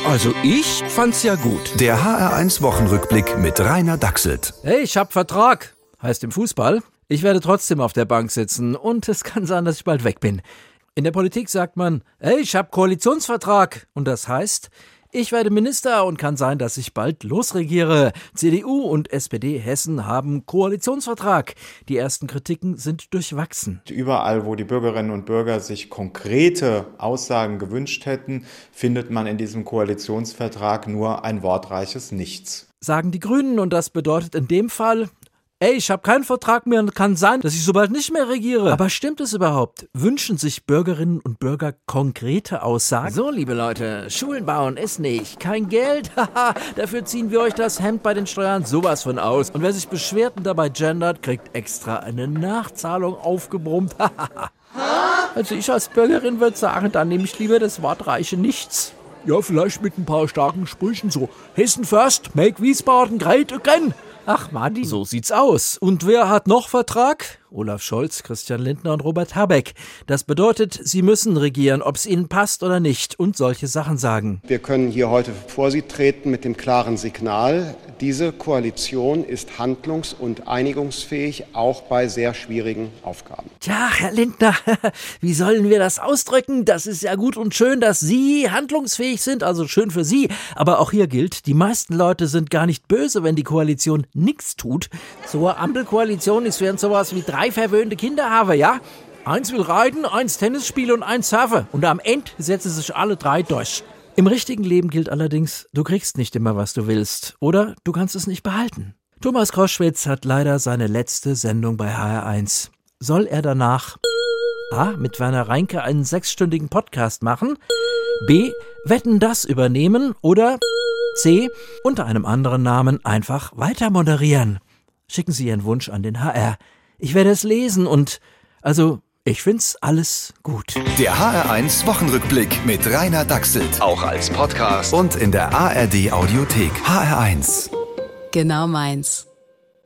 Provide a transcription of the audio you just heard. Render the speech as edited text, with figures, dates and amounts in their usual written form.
Also ich fand's ja gut. Der HR1-Wochenrückblick mit Rainer Dachselt. Hey, ich hab Vertrag. Heißt im Fußball, ich werde trotzdem auf der Bank sitzen und es kann sein, dass ich bald weg bin. In der Politik sagt man, hey, ich hab Koalitionsvertrag. Und das heißt, ich werde Minister und kann sein, dass ich bald losregiere. CDU und SPD Hessen haben Koalitionsvertrag. Die ersten Kritiken sind durchwachsen. Überall, wo die Bürgerinnen und Bürger sich konkrete Aussagen gewünscht hätten, findet man in diesem Koalitionsvertrag nur ein wortreiches Nichts. Sagen die Grünen, und das bedeutet in dem Fall, ey, ich habe keinen Vertrag mehr und kann sein, dass ich so bald nicht mehr regiere. Aber stimmt es überhaupt? Wünschen sich Bürgerinnen und Bürger konkrete Aussagen? So, liebe Leute, Schulen bauen ist nicht. Kein Geld? Haha, dafür ziehen wir euch das Hemd bei den Steuern sowas von aus. Und wer sich beschwert und dabei gendert, kriegt extra eine Nachzahlung aufgebrummt. Also ich als Bürgerin würde sagen, dann nehme ich lieber das wortreiche Nichts. Ja, vielleicht mit ein paar starken Sprüchen so. Hessen first, make Wiesbaden great again. Ach, Martin. So sieht's aus. Und wer hat noch Vertrag? Olaf Scholz, Christian Lindner und Robert Habeck. Das bedeutet, sie müssen regieren, ob es ihnen passt oder nicht, und solche Sachen sagen. Wir können hier heute vor Sie treten mit dem klaren Signal, diese Koalition ist handlungs- und einigungsfähig, auch bei sehr schwierigen Aufgaben. Tja, Herr Lindner, wie sollen wir das ausdrücken? Das ist ja gut und schön, dass Sie handlungsfähig sind, also schön für Sie. Aber auch hier gilt, die meisten Leute sind gar nicht böse, wenn die Koalition nichts tut. So eine Ampelkoalition ist während sowas wie 3 verwöhnte Kinder habe, ja? 1 will reiten, 1 Tennis spielen und 1 surfen. Und am Ende setzen sich alle 3 durch. Im richtigen Leben gilt allerdings, du kriegst nicht immer, was du willst. Oder du kannst es nicht behalten. Thomas Koschwitz hat leider seine letzte Sendung bei HR1. Soll er danach A. mit Werner Reinke einen 6-stündigen Podcast machen, B. Wetten, das übernehmen oder C. unter einem anderen Namen einfach weiter moderieren? Schicken Sie Ihren Wunsch an den HR. Ich werde es lesen und, ich find's alles gut. Der HR1-Wochenrückblick mit Rainer Dachselt. Auch als Podcast und in der ARD-Audiothek. HR1. Genau meins.